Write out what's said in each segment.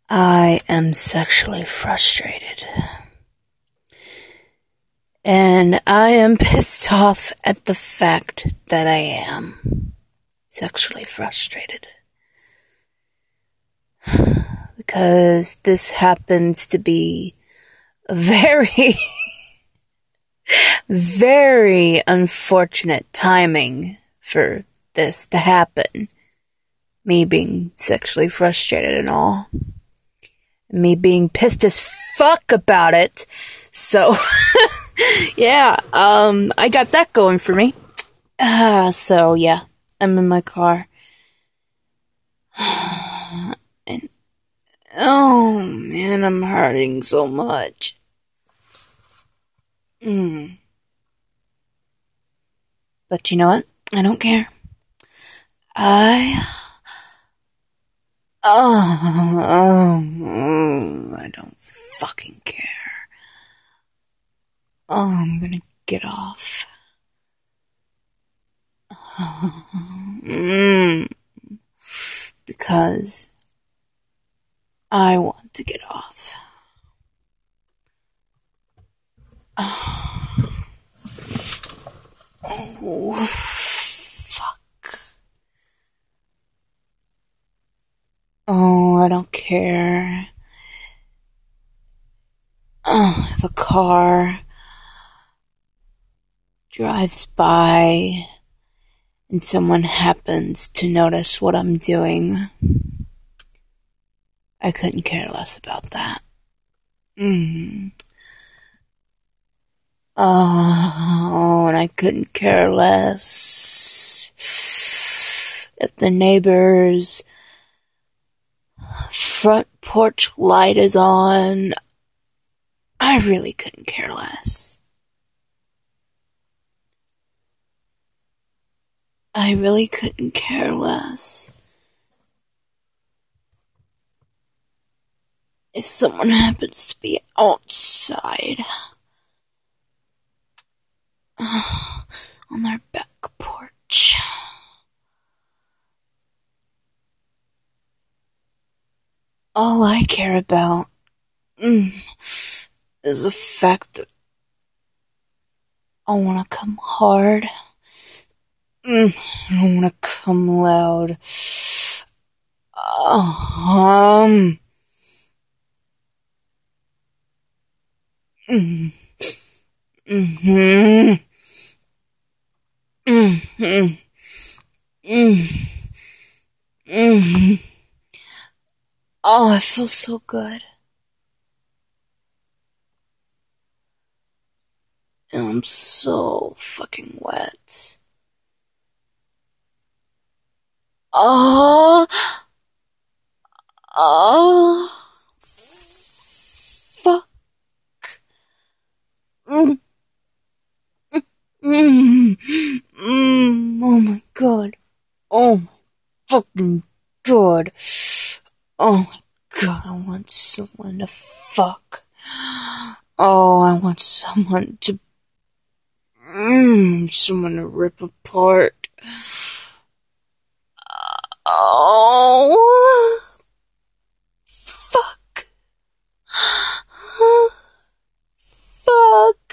I am sexually frustrated. And I am pissed off at the fact that I am sexually frustrated. Because this happens to be a very, very unfortunate timing for this to happen. Me being sexually frustrated and all. Me being pissed as fuck about it. So, yeah, I got that going for me. So yeah, I'm in my car. And, oh man, I'm hurting so much. But you know what? I don't care. I don't fucking care. Oh, I'm gonna get off. Because I want to get off. Oh, fuck. Oh, I don't care. If a car drives by and someone happens to notice what I'm doing, I couldn't care less about that. Oh, and I couldn't care less if the neighbor's front porch light is on. I really couldn't care less. I really couldn't care less. If someone happens to be outside on their back porch. All I care about is the fact that I want to come hard. I want to come loud. Oh, I feel so good. And I'm so fucking wet. Oh, fuck. Oh my god. Oh my fucking god. Oh my god, I want someone to fuck. Oh, I want someone to rip apart. Oh, fuck. Fuck.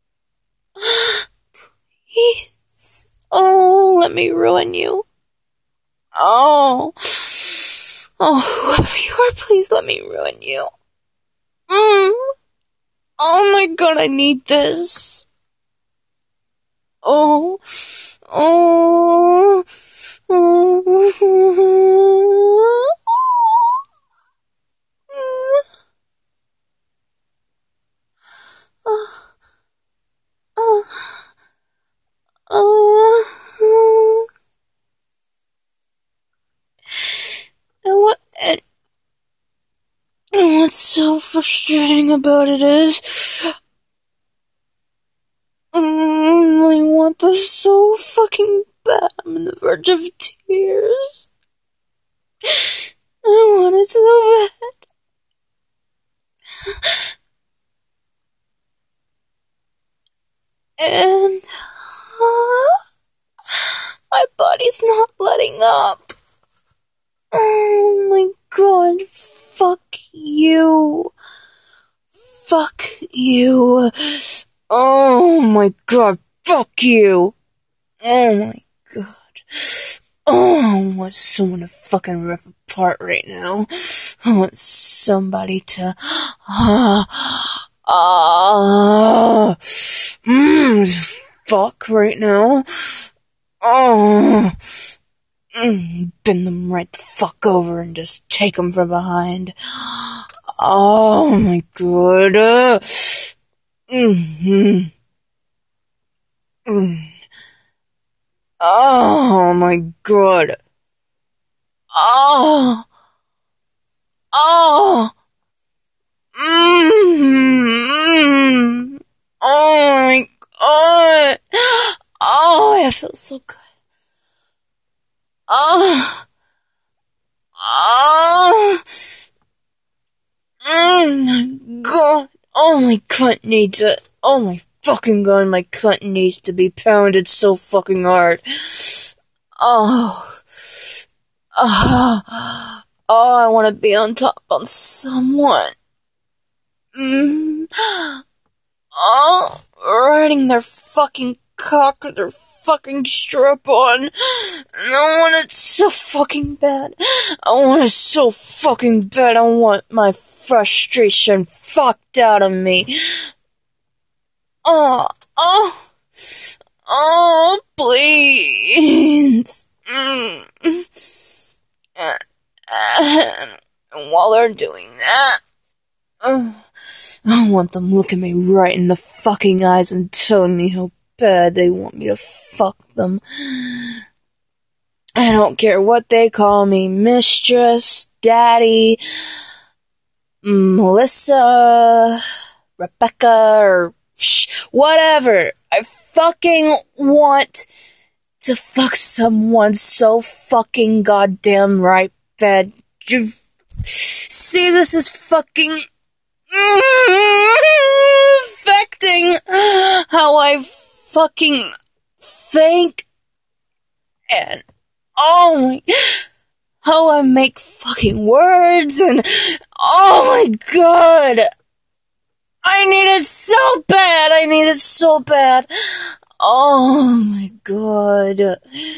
Please. Oh, let me ruin you. Oh, whoever you are, please let me ruin you. Oh my god, I need this. Oh, oh, And what's so frustrating about it is, I want this so fucking bad. I'm on the verge of tears. I want it so bad. And my body's not letting up. Oh my god, fuck you. Fuck you. Oh my god, fuck you. Oh my god. Oh, I want someone to fucking rip apart right now. I want somebody to... fuck right now. Bend them right the fuck over and just take them from behind. Oh my god. Oh my god. Oh. Oh. Oh my god. Oh, it feels so good. Oh. Oh. My god. Oh, my cunt needs it. Oh my fucking god, my cunt needs to be pounded so fucking hard. Oh. Oh. Oh, I want to be on top on someone. Oh, riding their fucking cock or their fucking strap on. And I want it so fucking bad. I want it so fucking bad. I want my frustration fucked out of me. Oh, please. And while they're doing that, I want them looking me right in the fucking eyes and telling me how bad they want me to fuck them. I don't care what they call me, mistress, daddy, Melissa, Rebecca, or whatever. I fucking want to fuck someone so fucking goddamn right bad. See, this is fucking affecting how I fucking think and how I make fucking words and oh my god, I need it so bad, oh my god.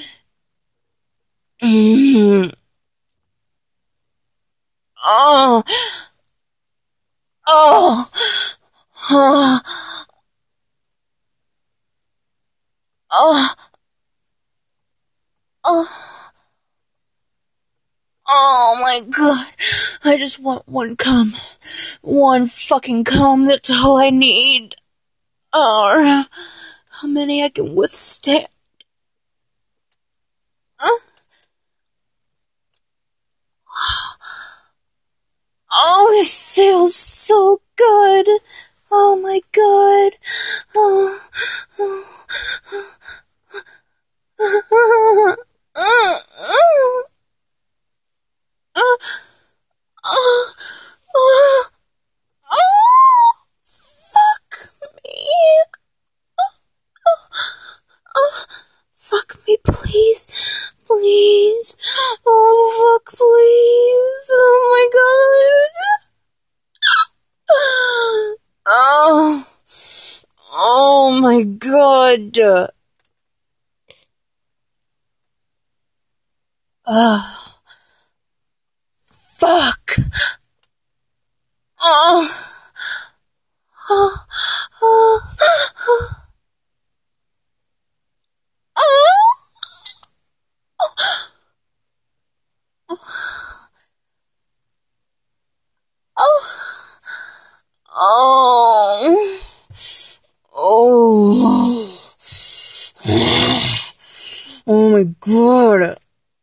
Oh my god, I just want one cum. One fucking cum, that's all I need. Or how many I can withstand. Oh, it feels so good. Oh my god. Fuck me. Fuck me, please. Please. Oh, fuck, please. Oh my god. Oh my god. Fuck. Oh my god.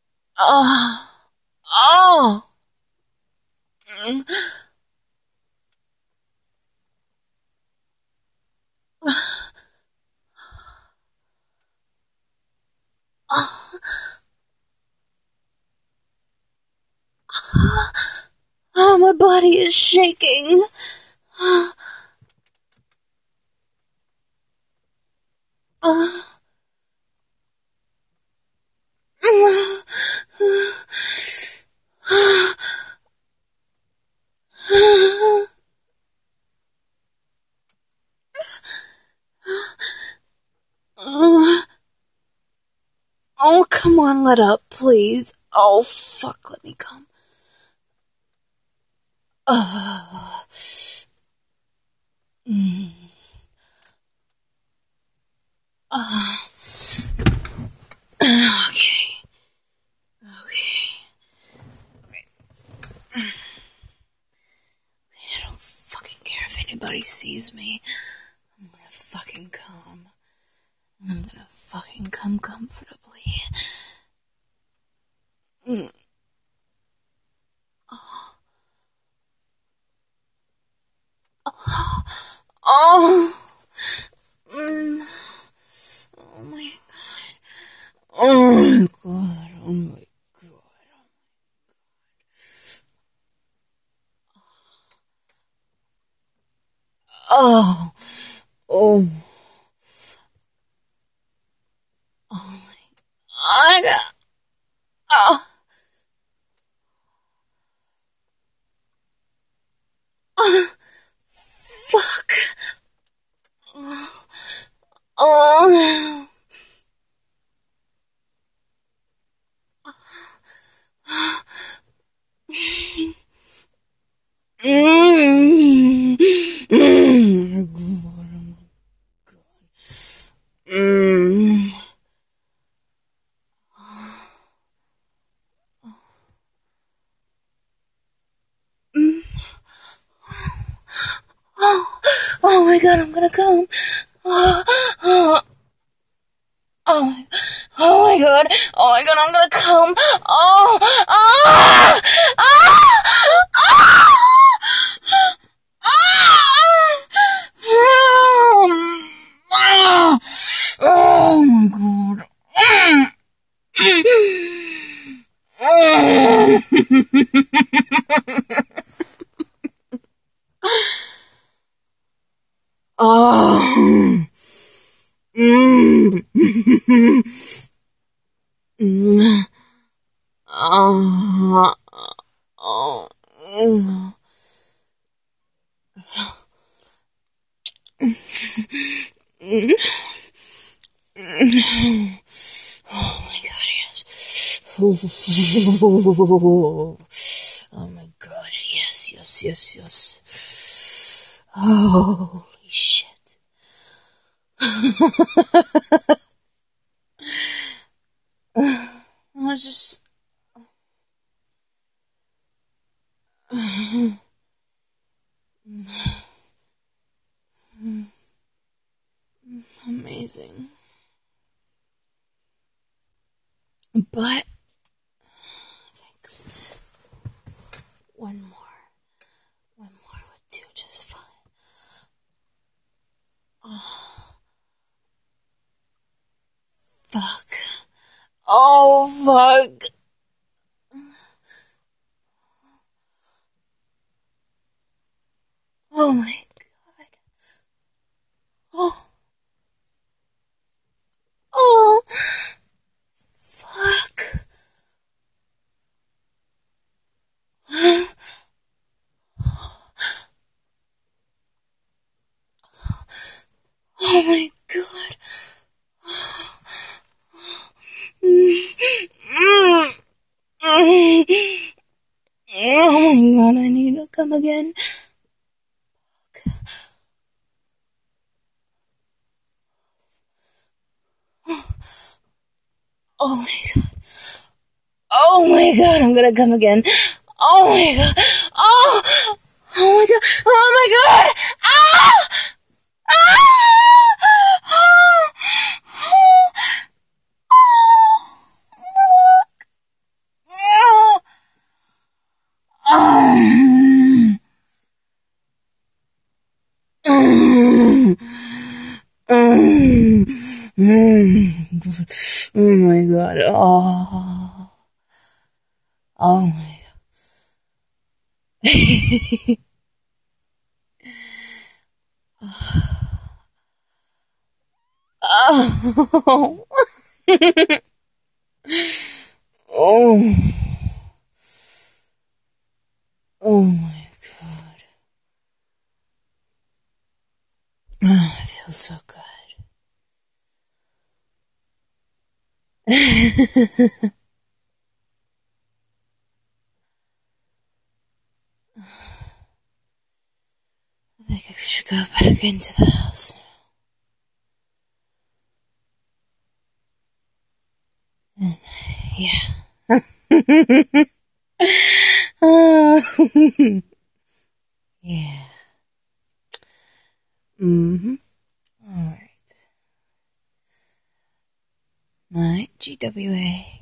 Oh, my body is shaking. Oh, come on, let up, please. Oh, fuck, let me come. Okay. I don't fucking care if anybody sees me. I'm gonna fucking come. I'm gonna fucking come comfortably. Oh! Oh my god. Oh my god. Oh my god. Oh. Oh. Oh my god. Oh. Oh. Fuck. Oh. Mm. Mm. Oh my god, I'm gonna come. Oh, oh, oh, oh my god, oh my god, I'm gonna come. Oh, oh, oh, oh, oh my god. Oh. Oh. Oh. Oh my god, yes. Oh my god, yes, yes, yes, yes. Holy shit. I was just... amazing. But I think one more would do just fine. Oh, fuck. Oh, fuck. Oh my god. Oh. Oh. Fuck. Oh my god. Oh my god, I need to come again. Oh my god. Oh my god, I'm gonna come again. Oh my god. Oh! Oh my god. Oh my god! Ah! Ah! Oh my god. Oh. Oh my god. Oh. Oh. Oh my god. Oh, it feels so good. I think I should go back into the house now. Yeah. Yeah. Mm-hmm. Alright. Night, GWA.